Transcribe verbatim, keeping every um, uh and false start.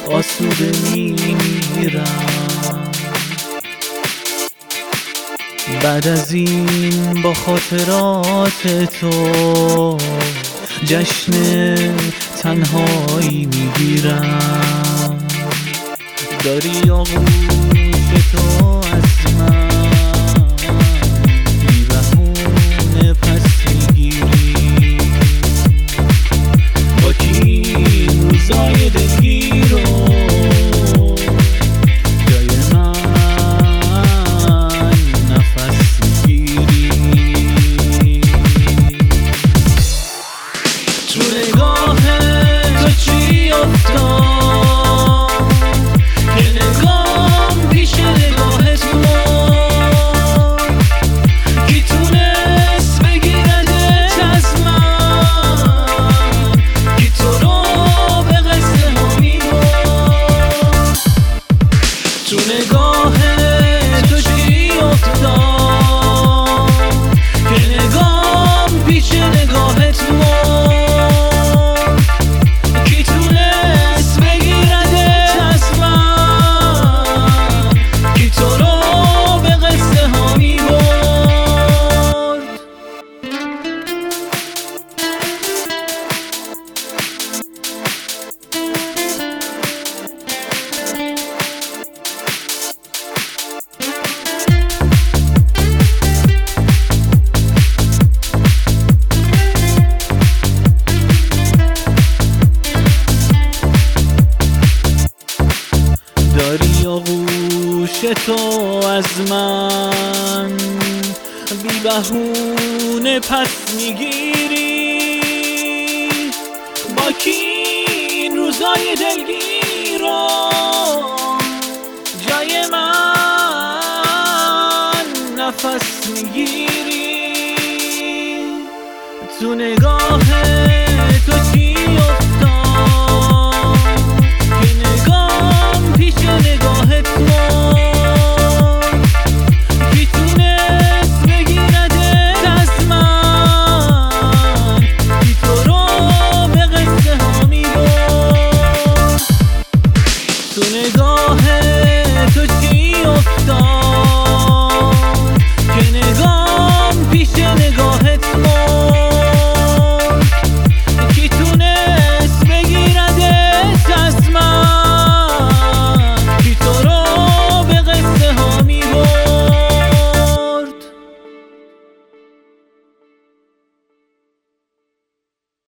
آسوده میمیرم. بعد از این با خاطرات تو جشن تنهایی میگیرم. داری آغوش تو از من بی بهونه پس میگیری. با کی روزای دلگیر رو جای من نفس میگیری. تو نگاه تو چی افتاد که نگام پیش نگاهت مرد؟ کی تونست بگیردت از من؟ کی تو رو به قصه ها میبرد؟ تو نگاه تو چی افتاد که نگام پیش نگاهت مرد؟ کی تونست بگیردت از من؟ کی تو رو به قصه ها میبرد؟ داری آغوش تو از من بی بهونه پس میگیری. با کی این روزای دلگیر رو جای من نفس میگیری؟ تو نگاه